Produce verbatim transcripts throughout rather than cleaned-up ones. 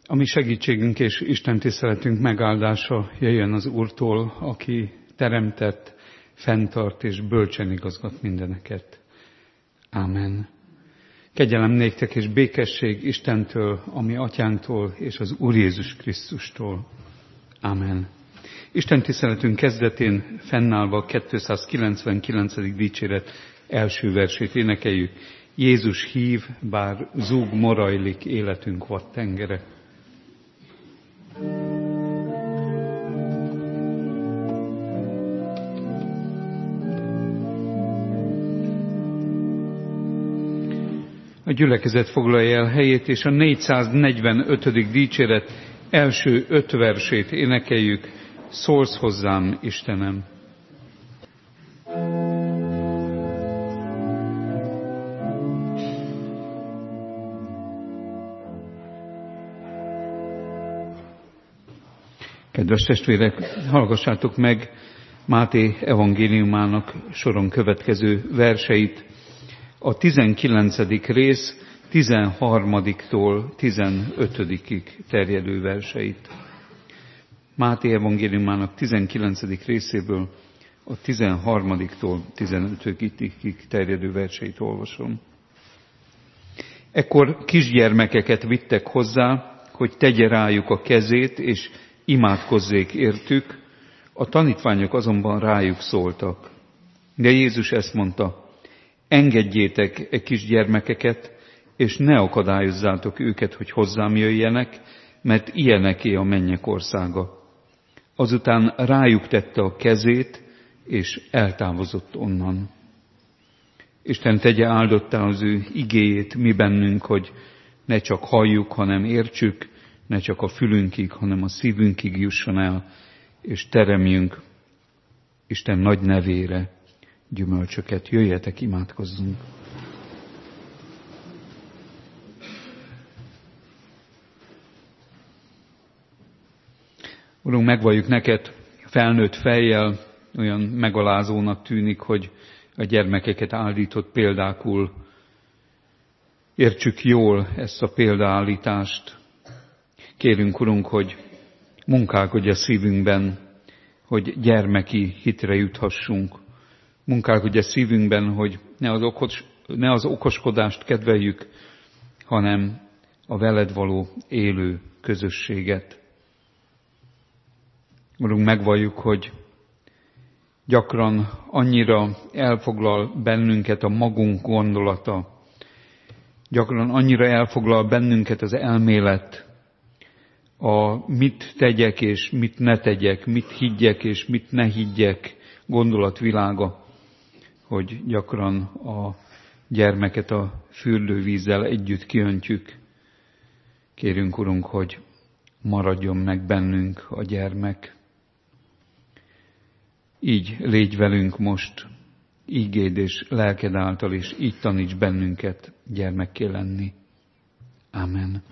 A mi segítségünk és Isten tiszteletünk megáldása jöjjön az Úrtól, aki teremtett, fenntart és bölcsen igazgat mindeneket. Ámen. Kegyelem néktek és békesség Istentől, a mi atyánktól és az Úr Jézus Krisztustól. Ámen. Isten tiszteletünk kezdetén fennállva a kétszázkilencvenkilencedik dicséret első versét énekeljük. Jézus hív, bár zúg morajlik életünk vad tengere. A gyülekezet foglalja el helyét, és a négyszáznegyvenötödik dicséret első öt versét énekeljük. Szólsz hozzám, Istenem! Kedves testvérek, hallgassátok meg Máté evangéliumának soron következő verseit, a tizenkilencedik rész tizenharmadiktól tizenötödikig terjedő verseit. Máté evangéliumának tizenkilencedik részéből a tizenharmadiktól tizenötödikig terjedő verseit olvasom. Ekkor kisgyermekeket vittek hozzá, hogy tegye rájuk a kezét, és imádkozzék értük, a tanítványok azonban rájuk szóltak. De Jézus ezt mondta, engedjétek e kisgyermekeket, és ne akadályozzátok őket, hogy hozzám jöjjenek, mert ilyeneké a mennyek országa. Azután rájuk tette a kezét, és eltávozott onnan. Isten tegye áldottá az ő igéjét mi bennünk, hogy ne csak halljuk, hanem értsük, ne csak a fülünkig, hanem a szívünkig jusson el, és teremjünk Isten nagy nevére gyümölcsöket. Jöjjetek, imádkozzunk! Urunk, megvalljuk neked felnőtt fejjel, olyan megalázónak tűnik, hogy a gyermekeket állított példákul. Értsük jól ezt a példaállítást. Kérünk, Urunk, hogy munkálkodj a szívünkben, hogy gyermeki hitre juthassunk. Munkálkodj a szívünkben, hogy ne az, okos, ne az okoskodást kedveljük, hanem a veled való élő közösséget. Urunk, megvalljuk, hogy gyakran annyira elfoglal bennünket a magunk gondolata, gyakran annyira elfoglal bennünket az elmélet, a mit tegyek és mit ne tegyek, mit higgyek és mit ne higgyek gondolatvilága, hogy gyakran a gyermeket a fürdővízzel együtt kiöntjük. Kérünk, Urunk, hogy maradjon meg bennünk a gyermek. Így légy velünk most, ígéd és lelked által, és így taníts bennünket gyermekké lenni. Ámen.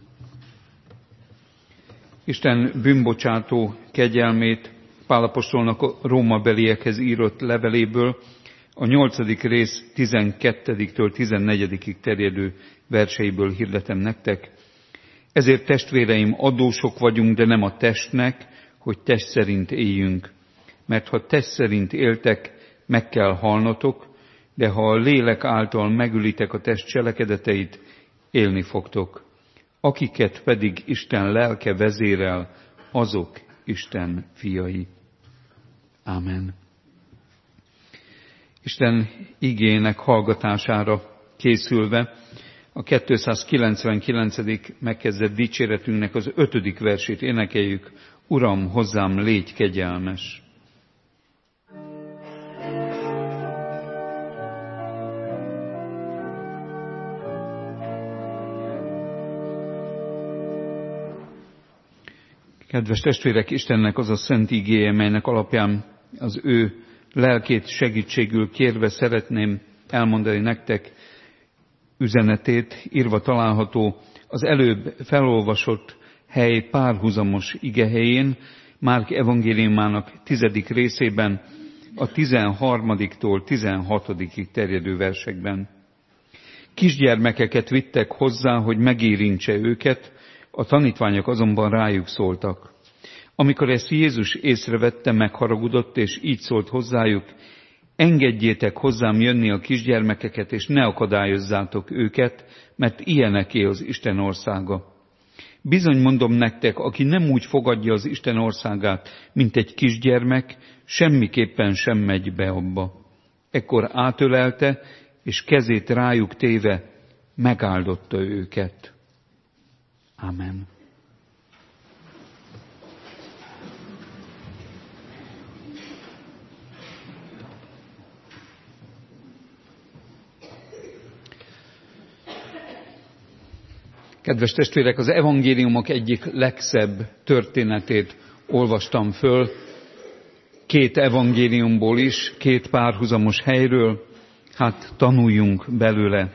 Isten bűnbocsátó kegyelmét Pál apostolnak a rómabeliekhez írott leveléből a nyolcadik rész tizenkettediktől tizennegyedikig terjedő verseiből hirdetem nektek. Ezért testvéreim, adósok vagyunk, de nem a testnek, hogy test szerint éljünk. Mert ha test szerint éltek, meg kell halnotok, de ha a lélek által megülitek a test cselekedeteit, élni fogtok. Akiket pedig Isten lelke vezérel, azok Isten fiai. Ámen. Isten igének hallgatására készülve a kétszázkilencvenkilencedik megkezdett dicséretünknek az ötödik versét énekeljük. Uram, hozzám légy kegyelmes! Kedves testvérek, Istennek az a szent igéje, melynek alapján az ő lelkét segítségül kérve szeretném elmondani nektek üzenetét, írva található az előbb felolvasott hely párhuzamos igehelyén, Márk evangéliumának tizedik részében, a tizenharmadiktól tizenhatodikig terjedő versekben. Kisgyermekeket vittek hozzá, hogy megérintse őket, A tanítványok azonban rájuk szóltak. Amikor ezt Jézus észrevette, megharagudott, és így szólt hozzájuk: engedjétek hozzám jönni a kisgyermekeket, és ne akadályozzátok őket, mert ilyeneké az Isten országa. Bizony mondom nektek, aki nem úgy fogadja az Isten országát, mint egy kisgyermek, semmiképpen sem megy be abba. Ekkor átölelte, és kezét rájuk téve megáldotta őket. Amen. Kedves testvérek, az evangéliumok egyik legszebb történetét olvastam föl, két evangéliumból is, két párhuzamos helyről, hát tanuljunk belőle.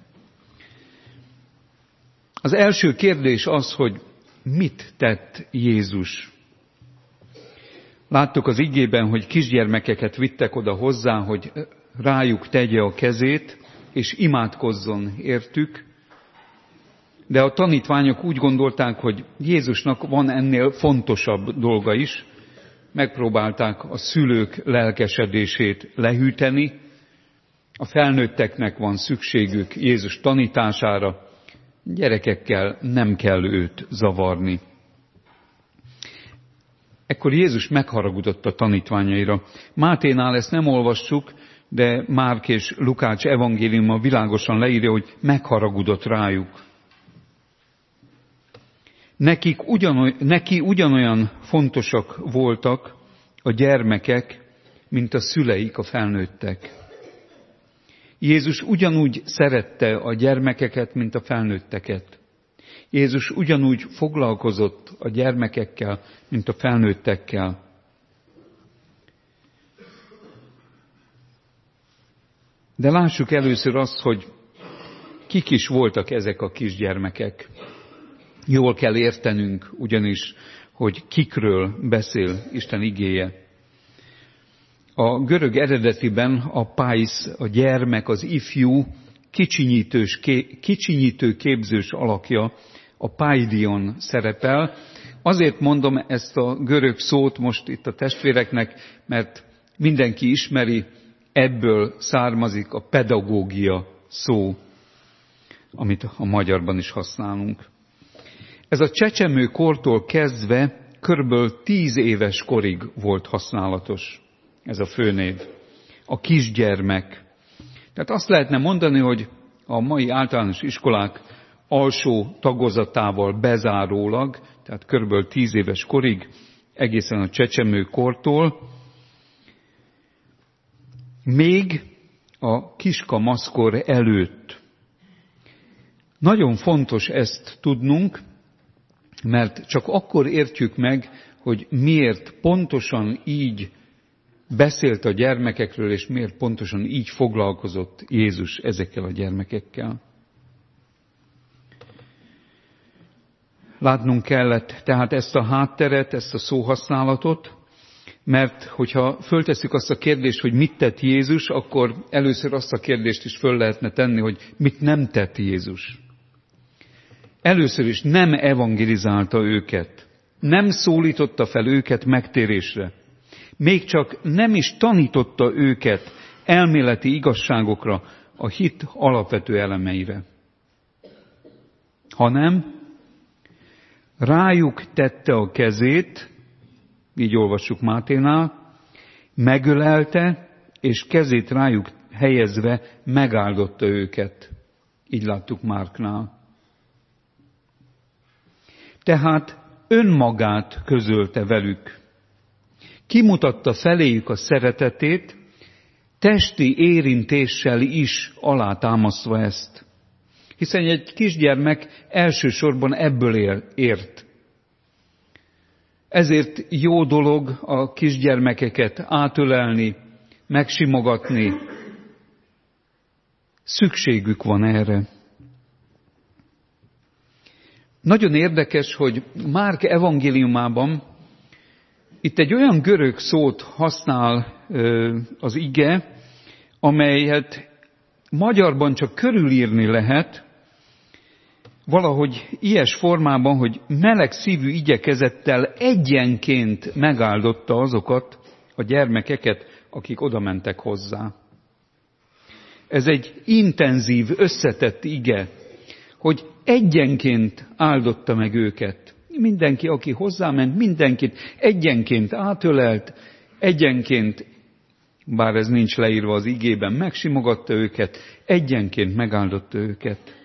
Az első kérdés az, hogy mit tett Jézus? Láttuk az igében, hogy kisgyermekeket vittek oda hozzá, hogy rájuk tegye a kezét, és imádkozzon értük, de a tanítványok úgy gondolták, hogy Jézusnak van ennél fontosabb dolga is. Megpróbálták a szülők lelkesedését lehűteni. A felnőtteknek van szükségük Jézus tanítására, gyerekekkel nem kell őt zavarni. Ekkor Jézus megharagudott a tanítványaira. Máténál ezt nem olvassuk, de Márk és Lukács evangéliuma világosan leírja, hogy megharagudott rájuk. Nekik ugyanoly, neki ugyanolyan fontosak voltak a gyermekek, mint a szüleik, a felnőttek. Jézus ugyanúgy szerette a gyermekeket, mint a felnőtteket. Jézus ugyanúgy foglalkozott a gyermekekkel, mint a felnőttekkel. De lássuk először azt, hogy kik is voltak ezek a kisgyermekek. Jól kell értenünk ugyanis, hogy kikről beszél Isten igéje. A görög eredetiben a pais, a gyermek, az ifjú, kicsinyítős, kicsinyítő képzős alakja, a paidion szerepel. Azért mondom ezt a görög szót most itt a testvéreknek, mert mindenki ismeri, ebből származik a pedagógia szó, amit a magyarban is használunk. Ez a csecsemő kortól kezdve körülbelül tíz éves korig volt használatos, ez a főnév. A kisgyermek. Tehát azt lehetne mondani, hogy a mai általános iskolák alsó tagozatával bezárólag, tehát körülbelül tíz éves korig, egészen a csecsemő kortól, még a kiskamaszkor előtt. Nagyon fontos ezt tudnunk, mert csak akkor értjük meg, hogy miért pontosan így beszélt a gyermekekről, és miért pontosan így foglalkozott Jézus ezekkel a gyermekekkel. Látnunk kellett tehát ezt a hátteret, ezt a szóhasználatot, mert hogyha föltesszük azt a kérdést, hogy mit tett Jézus, akkor először azt a kérdést is föl lehetne tenni, hogy mit nem tett Jézus. Először is nem evangelizálta őket, nem szólította fel őket megtérésre, még csak nem is tanította őket elméleti igazságokra, a hit alapvető elemeire, hanem rájuk tette a kezét, így olvassuk Máténál, megölelte, és kezét rájuk helyezve megáldotta őket. Így láttuk Márknál. Tehát önmagát közölte velük. Kimutatta feléjük a szeretetét, testi érintéssel is alátámasztva ezt. Hiszen egy kisgyermek elsősorban ebből él, ért. Ezért jó dolog a kisgyermekeket átölelni, megsimogatni. Szükségük van erre. Nagyon érdekes, hogy Márk evangéliumában itt egy olyan görög szót használ az ige, amelyet magyarban csak körülírni lehet, valahogy ilyes formában, hogy meleg szívű igyekezettel egyenként megáldotta azokat a gyermekeket, akik oda mentek hozzá. Ez egy intenzív, összetett ige, hogy egyenként áldotta meg őket. Mindenki, aki hozzáment, mindenkit egyenként átölelt, egyenként, bár ez nincs leírva az igében, megsimogatta őket, egyenként megáldotta őket.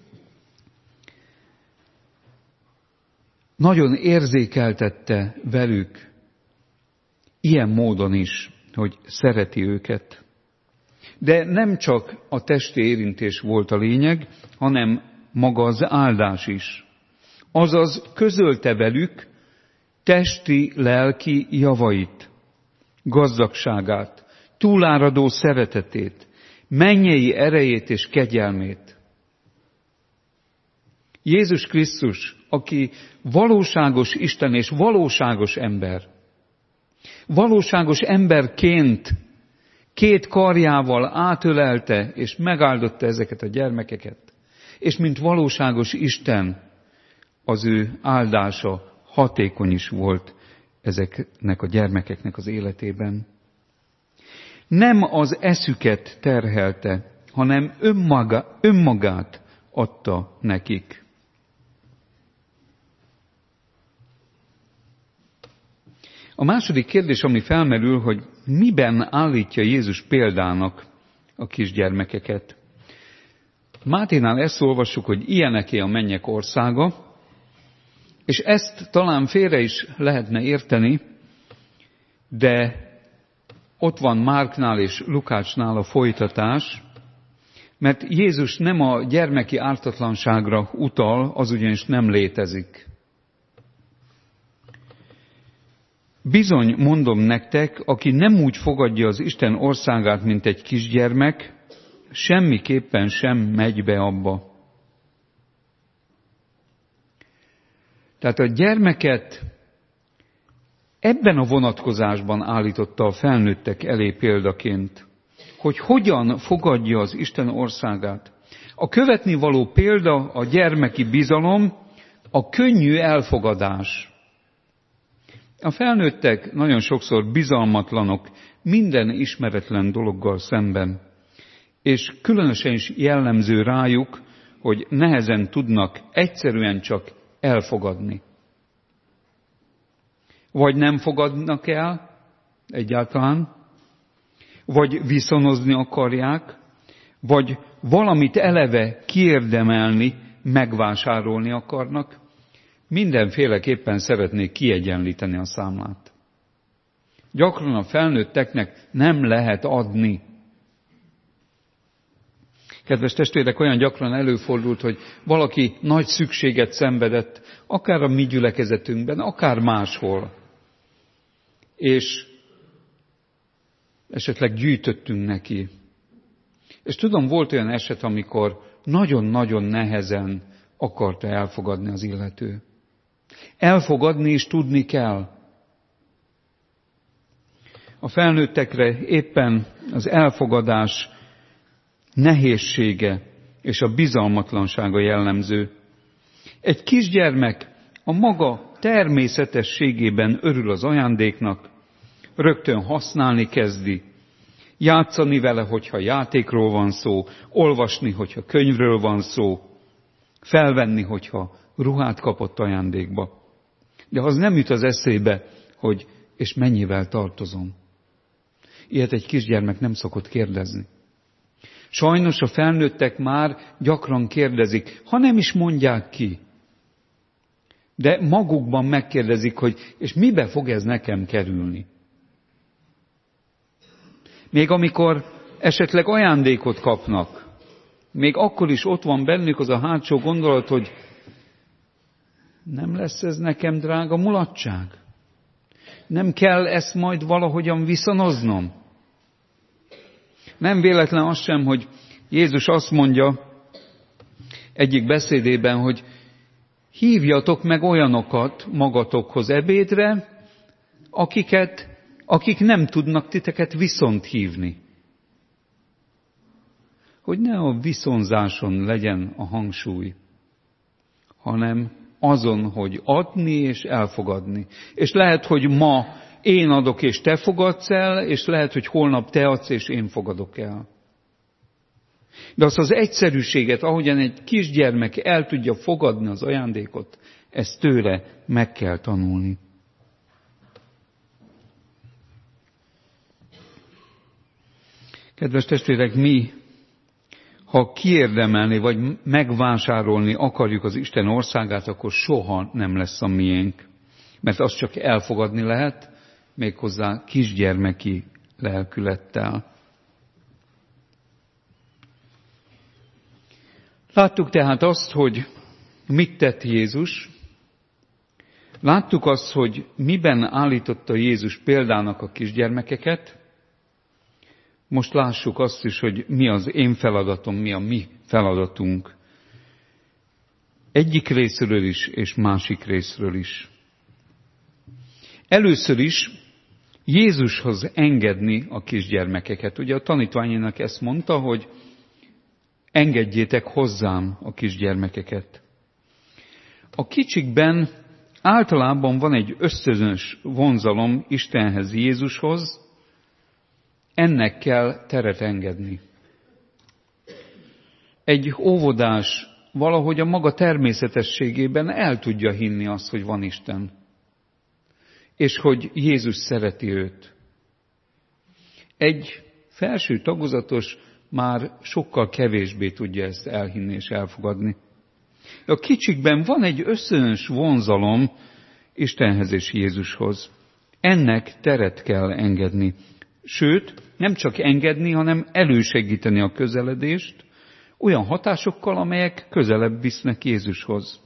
Nagyon érzékeltette velük ilyen módon is, hogy szereti őket. De nem csak a testi érintés volt a lényeg, hanem maga az áldás is. Azaz közölte velük testi, lelki javait, gazdagságát, túláradó szeretetét, mennyei erejét és kegyelmét. Jézus Krisztus, aki valóságos Isten és valóságos ember, valóságos emberként két karjával átölelte és megáldotta ezeket a gyermekeket, és mint valóságos Isten az ő áldása hatékony is volt ezeknek a gyermekeknek az életében. Nem az eszüket terhelte, hanem önmaga, önmagát adta nekik. A második kérdés, ami felmerül, hogy miben állítja Jézus példának a kisgyermekeket. Máténál ezt olvassuk, hogy ilyeneké a mennyek országa, és ezt talán félre is lehetne érteni, de ott van Márknál és Lukácsnál a folytatás, mert Jézus nem a gyermeki ártatlanságra utal, az ugyanis nem létezik. Bizony mondom nektek, aki nem úgy fogadja az Isten országát, mint egy kisgyermek, semmiképpen sem megy be abba. Tehát a gyermeket ebben a vonatkozásban állította a felnőttek elé példaként, hogy hogyan fogadja az Isten országát. A követni való példa a gyermeki bizalom, a könnyű elfogadás. A felnőttek nagyon sokszor bizalmatlanok minden ismeretlen dologgal szemben, és különösen is jellemző rájuk, hogy nehezen tudnak egyszerűen csak elfogadni. Vagy nem fogadnak el egyáltalán, vagy viszonozni akarják, vagy valamit eleve kiérdemelni, megvásárolni akarnak. Mindenféleképpen szeretnék kiegyenlíteni a számlát. Gyakran a felnőtteknek nem lehet adni. Kedves testvérek, olyan gyakran előfordult, hogy valaki nagy szükséget szenvedett, akár a mi gyülekezetünkben, akár máshol. És esetleg gyűjtöttünk neki. És tudom, volt olyan eset, amikor nagyon-nagyon nehezen akarta elfogadni az illető. Elfogadni is tudni kell. A felnőttekre éppen az elfogadás nehézsége és a bizalmatlansága jellemző. Egy kisgyermek a maga természetességében örül az ajándéknak, rögtön használni kezdi, játszani vele, hogyha játékról van szó, olvasni, hogyha könyvről van szó, felvenni, hogyha ruhát kapott ajándékba. De az nem jut az eszébe, hogy és mennyivel tartozom. Ilyet egy kisgyermek nem szokott kérdezni. Sajnos a felnőttek már gyakran kérdezik, ha nem is mondják ki. De magukban megkérdezik, hogy és mibe fog ez nekem kerülni. Még amikor esetleg ajándékot kapnak, még akkor is ott van bennük az a hátsó gondolat, hogy nem lesz ez nekem drága mulatság? Nem kell ezt majd valahogyan viszonoznom? Nem véletlen az sem, hogy Jézus azt mondja egyik beszédében, hogy hívjatok meg olyanokat magatokhoz ebédre, akiket, akik nem tudnak titeket viszont hívni. Hogy ne a viszonzáson legyen a hangsúly. hanem azon, hogy adni és elfogadni. És lehet, hogy ma én adok és te fogadsz el, és lehet, hogy holnap te adsz és én fogadok el. De azt az egyszerűséget, ahogyan egy kisgyermek el tudja fogadni az ajándékot, ezt tőle meg kell tanulni. Kedves testvérek, mi, ha kiérdemelni vagy megvásárolni akarjuk az Isten országát, akkor soha nem lesz a miénk. Mert azt csak elfogadni lehet, méghozzá kisgyermeki lelkülettel. Láttuk tehát azt, hogy mit tett Jézus. Láttuk azt, hogy miben állította Jézus példának a kisgyermekeket. Most lássuk azt is, hogy mi az én feladatom, mi a mi feladatunk. Egyik részről is, és másik részről is. Először is Jézushoz engedni a kisgyermekeket. Ugye a tanítványának ezt mondta, hogy engedjétek hozzám a kisgyermekeket. A kicsikben általában van egy ösztönös vonzalom Istenhez, Jézushoz, ennek kell teret engedni. Egy óvodás valahogy a maga természetességében el tudja hinni azt, hogy van Isten, és hogy Jézus szereti őt. Egy felső tagozatos már sokkal kevésbé tudja ezt elhinni és elfogadni. A kicsikben van egy ösztönös vonzalom Istenhez és Jézushoz. Ennek teret kell engedni. Sőt, nem csak engedni, hanem elősegíteni a közeledést olyan hatásokkal, amelyek közelebb visznek Jézushoz.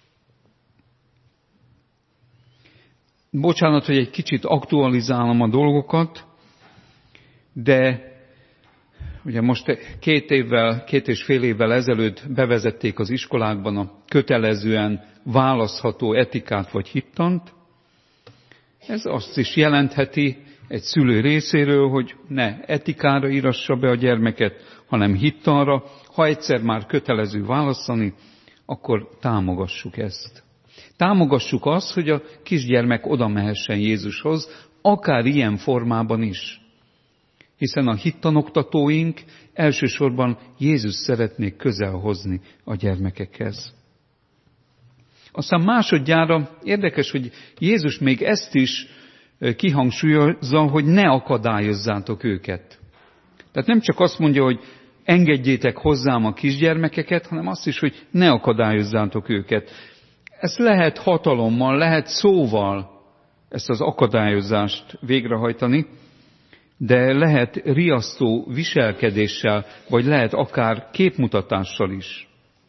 Bocsánat, hogy egy kicsit aktualizálom a dolgokat, de ugye most két évvel, két és fél évvel ezelőtt bevezették az iskolákban a kötelezően választható etikát vagy hittant. Ez azt is jelentheti egy szülő részéről, hogy ne etikára írassa be a gyermeket, hanem hittanra. Ha egyszer már kötelező választani, akkor támogassuk ezt. Támogassuk azt, hogy a kisgyermek oda mehessen Jézushoz, akár ilyen formában is. Hiszen a hittanoktatóink elsősorban Jézus szeretnék közel hozni a gyermekekhez. Aztán másodjára érdekes, hogy Jézus még ezt is kihangsúlyozza, hogy ne akadályozzátok őket. Tehát nem csak azt mondja, hogy engedjétek hozzám a kisgyermekeket, hanem azt is, hogy ne akadályozzátok őket. Ez lehet hatalommal, lehet szóval ezt az akadályozást végrehajtani, de lehet riasztó viselkedéssel, vagy lehet akár képmutatással is.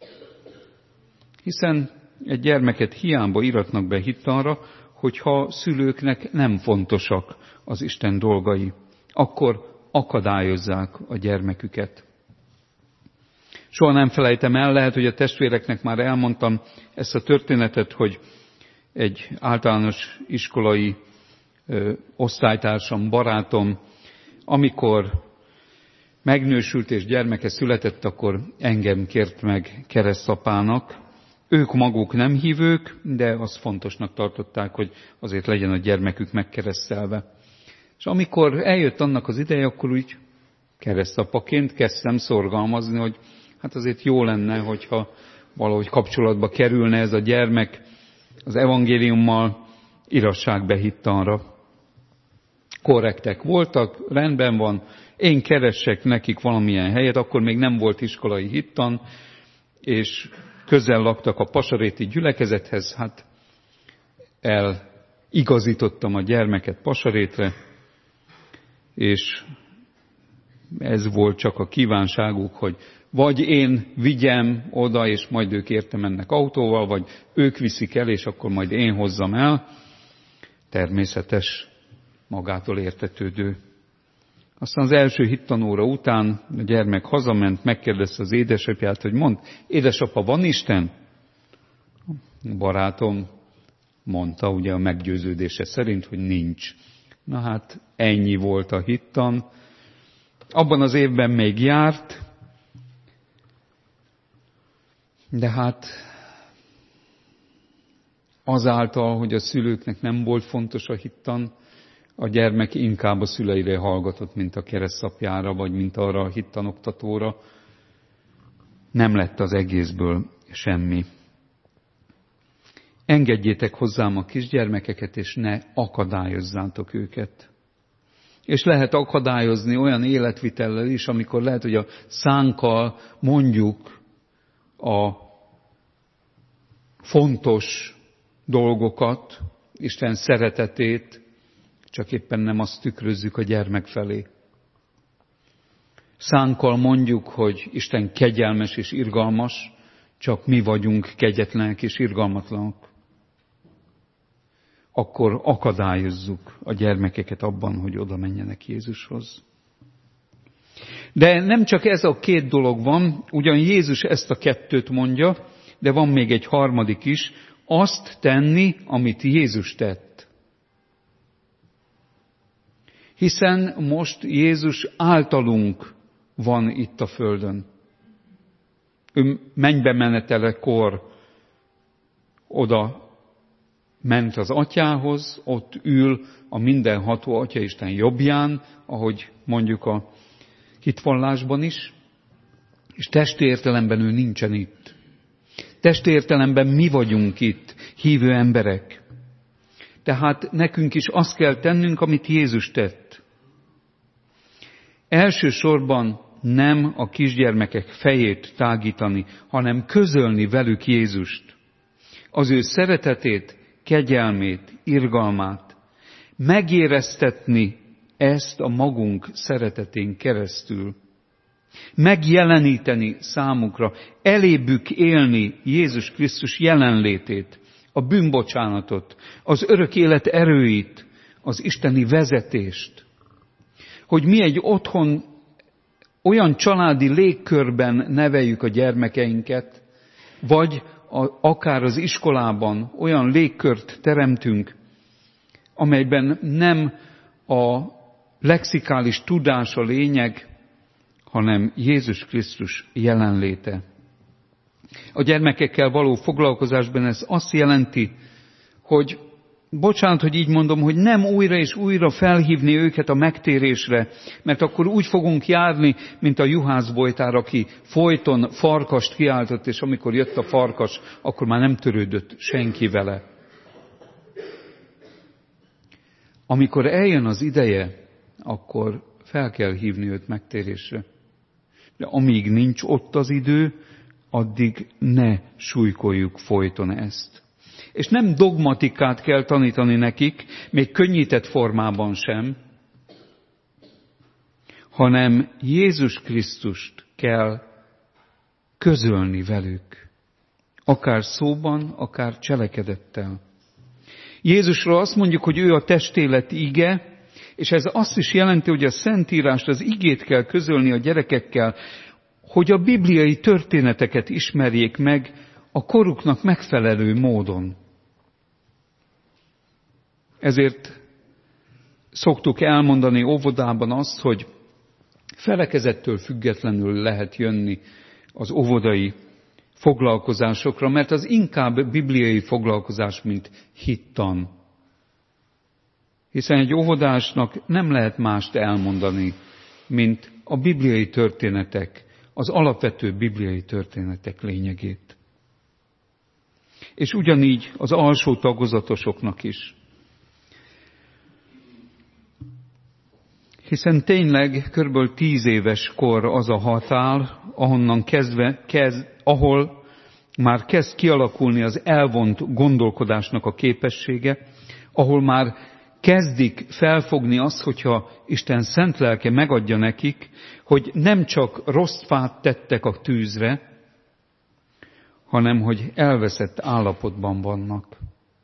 Hiszen egy gyermeket hiába iratnak be hittanra, hogyha szülőknek nem fontosak az Isten dolgai, akkor akadályozzák a gyermeküket. Soha nem felejtem el, lehet, hogy a testvéreknek már elmondtam ezt a történetet, hogy egy általános iskolai ö, osztálytársam, barátom, amikor megnősült és gyermeke született, akkor engem kért meg keresztapának. Ők maguk nem hívők, de azt fontosnak tartották, hogy azért legyen a gyermekük megkeresztelve. És amikor eljött annak az ideje, akkor úgy keresztapaként kezdtem szorgalmazni, hogy hát azért jó lenne, hogyha valahogy kapcsolatba kerülne ez a gyermek az evangéliummal, írassák be hittanra. Korrektek voltak, rendben van, én keressek nekik valamilyen helyet, akkor még nem volt iskolai hittan, és közel laktak a pasaréti gyülekezethez, hát eligazítottam a gyermeket Pasarétre, és ez volt csak a kívánságuk, hogy vagy én vigyem oda, és majd ők érte mennek autóval, vagy ők viszik el, és akkor majd én hozzam el. Természetes, magától értetődő. Aztán az első hittanóra után a gyermek hazament, megkérdezte az édesapját, hogy mond, édesapa, van Isten? A barátom mondta, ugye a meggyőződése szerint, hogy nincs. Na hát ennyi volt a hittan. Abban az évben még járt, de hát azáltal, hogy a szülőknek nem volt fontos a hittan, a gyermek inkább a szüleire hallgatott, mint a keresztapjára, vagy mint arra a hittanoktatóra. Nem lett az egészből semmi. Engedjétek hozzám a kisgyermekeket, és ne akadályozzátok őket. És lehet akadályozni olyan életvitellel is, amikor lehet, hogy a szánkkal mondjuk a fontos dolgokat, Isten szeretetét, csak éppen nem azt tükrözzük a gyermek felé. Szánkkal mondjuk, hogy Isten kegyelmes és irgalmas, csak mi vagyunk kegyetlenek és irgalmatlanok. Akkor akadályozzuk a gyermekeket abban, hogy oda menjenek Jézushoz. De nem csak ez a két dolog van, ugyan Jézus ezt a kettőt mondja, de van még egy harmadik is, azt tenni, amit Jézus tett. Hiszen most Jézus általunk van itt a földön. Ő mennybe menetelekor oda ment az atyához, ott ül a mindenható Atyaisten jobbján, ahogy mondjuk a hitvallásban is, és testi értelemben ő nincsen itt. Testi értelemben mi vagyunk itt, hívő emberek. Tehát nekünk is azt kell tennünk, amit Jézus tett. Elsősorban nem a kisgyermekek fejét tágítani, hanem közölni velük Jézust. Az ő szeretetét, kegyelmét, irgalmát. Megéreztetni ezt a magunk szeretetén keresztül. Megjeleníteni számukra, elébük élni Jézus Krisztus jelenlétét, a bűnbocsánatot, az örök élet erőit, az isteni vezetést. Hogy mi egy otthon olyan családi légkörben neveljük a gyermekeinket, vagy a, akár az iskolában olyan légkört teremtünk, amelyben nem a lexikális tudás a lényeg, hanem Jézus Krisztus jelenléte. A gyermekekkel való foglalkozásban ez azt jelenti, hogy, bocsánat, hogy így mondom, hogy nem újra és újra felhívni őket a megtérésre, mert akkor úgy fogunk járni, mint a juhászbojtár, aki folyton farkast kiáltott, és amikor jött a farkas, akkor már nem törődött senki vele. Amikor eljön az ideje, akkor fel kell hívni őt megtérésre. De amíg nincs ott az idő, addig ne súlykoljuk folyton ezt. És nem dogmatikát kell tanítani nekik, még könnyített formában sem, hanem Jézus Krisztust kell közölni velük. Akár szóban, akár cselekedettel. Jézusról azt mondjuk, hogy ő a testélet ige, és ez azt is jelenti, hogy a Szentírást, az igét kell közölni a gyerekekkel, hogy a bibliai történeteket ismerjék meg a koruknak megfelelő módon. Ezért szoktuk elmondani óvodában azt, hogy felekezettől függetlenül lehet jönni az óvodai foglalkozásokra, mert az inkább bibliai foglalkozás, mint hittan. Hiszen egy óvodásnak nem lehet mást elmondani, mint a bibliai történetek, az alapvető bibliai történetek lényegét. És ugyanígy az alsó tagozatosoknak is. Hiszen tényleg körülbelül tíz éves kor az a határ, ahonnan kezdve, kezd, ahol már kezd kialakulni az elvont gondolkodásnak a képessége, ahol már kezdik felfogni azt, hogyha Isten szent lelke megadja nekik, hogy nem csak rossz fát tettek a tűzre, hanem hogy elveszett állapotban vannak.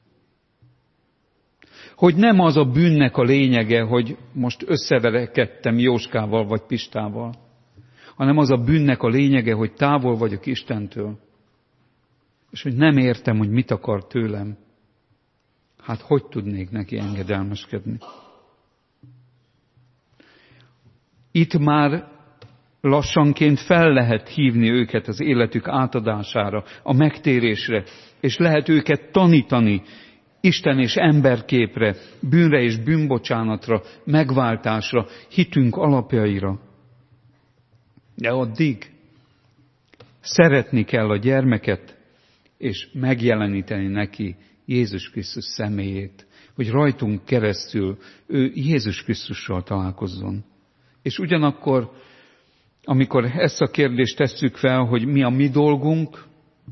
Hogy nem az a bűnnek a lényege, hogy most összeverekedtem Jóskával vagy Pistával, hanem az a bűnnek a lényege, hogy távol vagyok Istentől, és hogy nem értem, hogy mit akar tőlem. Hát hogy tudnék neki engedelmeskedni? Itt már Lassanként fel lehet hívni őket az életük átadására, a megtérésre, és lehet őket tanítani Isten és emberképre, bűnre és bűnbocsánatra, megváltásra, hitünk alapjaira. De addig szeretni kell a gyermeket, és megjeleníteni neki Jézus Krisztus személyét, hogy rajtunk keresztül ő Jézus Krisztussal találkozzon. És ugyanakkor, amikor ezt a kérdést tesszük fel, hogy mi a mi dolgunk,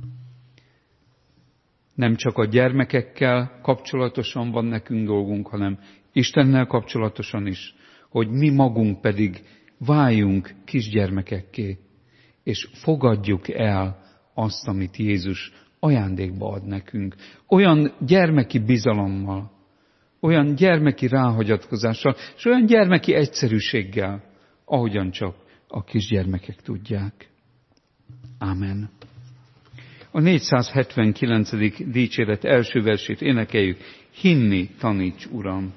nem csak a gyermekekkel kapcsolatosan van nekünk dolgunk, hanem Istennel kapcsolatosan is, hogy mi magunk pedig váljunk kisgyermekekké, és fogadjuk el azt, amit Jézus ajándékba ad nekünk. Olyan gyermeki bizalommal, olyan gyermeki ráhagyatkozással, és olyan gyermeki egyszerűséggel, ahogyan csak a kisgyermekek tudják. Ámen. A négyszázhetvenkilencedik dicséret első versét énekeljük. Hinni taníts, Uram!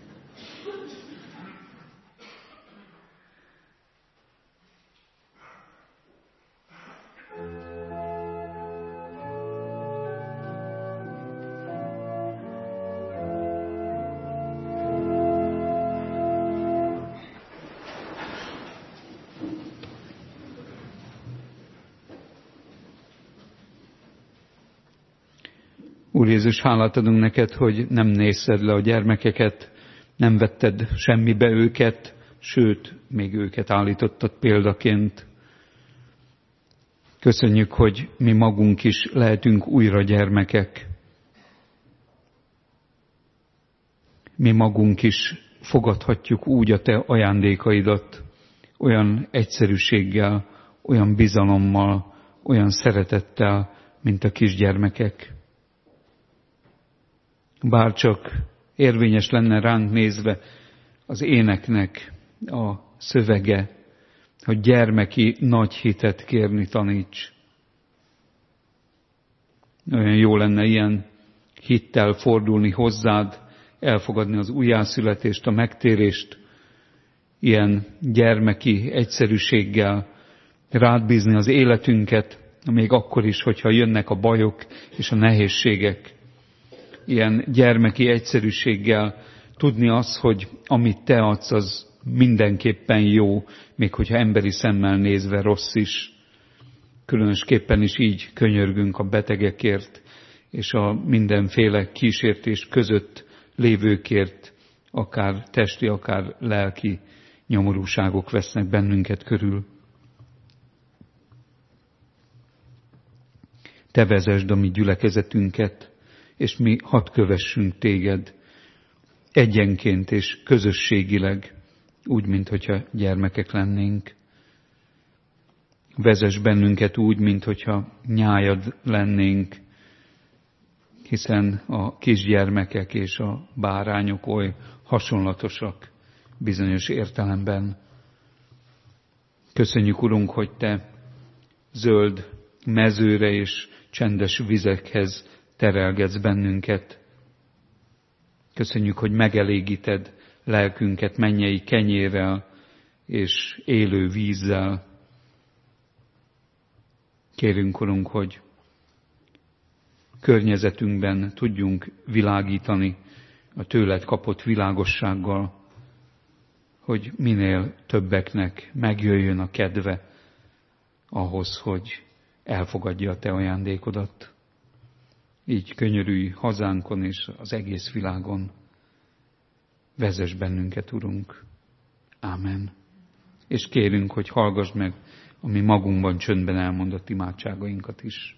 Úr Jézus, hálát adunk neked, hogy nem nézted le a gyermekeket, nem vetted semmibe őket, sőt, még őket állítottad példaként. Köszönjük, hogy mi magunk is lehetünk újra gyermekek. Mi magunk is fogadhatjuk úgy a te ajándékaidat, olyan egyszerűséggel, olyan bizalommal, olyan szeretettel, mint a kisgyermekek. Bárcsak érvényes lenne ránk nézve az éneknek a szövege, hogy gyermeki nagy hitet kérni taníts. Olyan jó lenne ilyen hittel fordulni hozzád, elfogadni az újjászületést, a megtérést, ilyen gyermeki egyszerűséggel rád bízni az életünket, még akkor is, hogyha jönnek a bajok és a nehézségek. Ilyen gyermeki egyszerűséggel tudni azt, hogy amit te adsz, az mindenképpen jó, még hogyha emberi szemmel nézve rossz is. Különösképpen is így könyörgünk a betegekért, és a mindenféle kísértés között lévőkért, akár testi, akár lelki nyomorúságok vesznek bennünket körül. Te vezesd a mi gyülekezetünket, és mi hadd kövessünk téged egyenként és közösségileg, úgy, minthogyha gyermekek lennénk. Vezess bennünket úgy, minthogyha nyájad lennénk, hiszen a kisgyermekek és a bárányok oly hasonlatosak bizonyos értelemben. Köszönjük, Urunk, hogy te zöld mezőre és csendes vizekhez terelgetsz bennünket. Köszönjük, hogy megelégíted lelkünket mennyei kenyérrel és élő vízzel. Kérünk, Urunk, hogy környezetünkben tudjunk világítani a tőled kapott világossággal, hogy minél többeknek megjöjjön a kedve ahhoz, hogy elfogadja a te ajándékodat. Így könyörülj hazánkon és az egész világon. Vezess bennünket, Urunk. Ámen. És kérünk, hogy hallgass meg a mi magunkban csöndben elmondott imádságainkat is.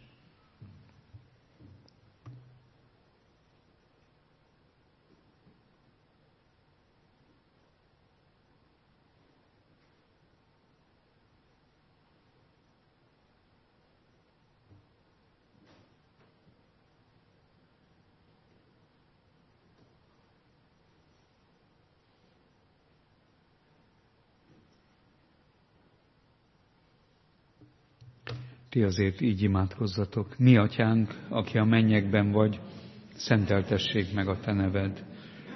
Ti azért így imádkozzatok. Mi, Atyánk, aki a mennyekben vagy, szenteltessék meg a te neved.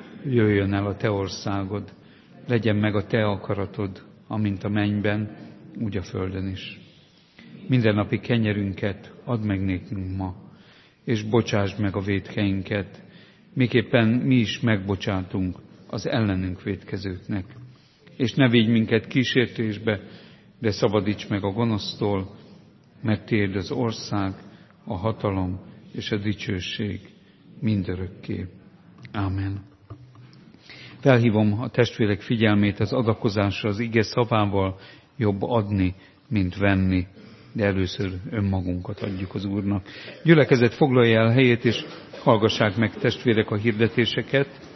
Jöjjön el a te országod, legyen meg a te akaratod, amint a mennyben, úgy a földön is. Mindennapi kenyerünket add meg nékünk ma, és bocsásd meg a vétkeinket, miképpen mi is megbocsátunk az ellenünk vétkezőknek. És ne vigy minket kísértésbe, de szabadíts meg a gonosztól, mert tiéd az ország, a hatalom és a dicsőség mindörökké. Ámen. Felhívom a testvérek figyelmét az adakozásra, az ige szavával, jobb adni, mint venni, de először önmagunkat adjuk az Úrnak. Gyülekezet foglalja el helyét, és hallgassák meg testvérek a hirdetéseket.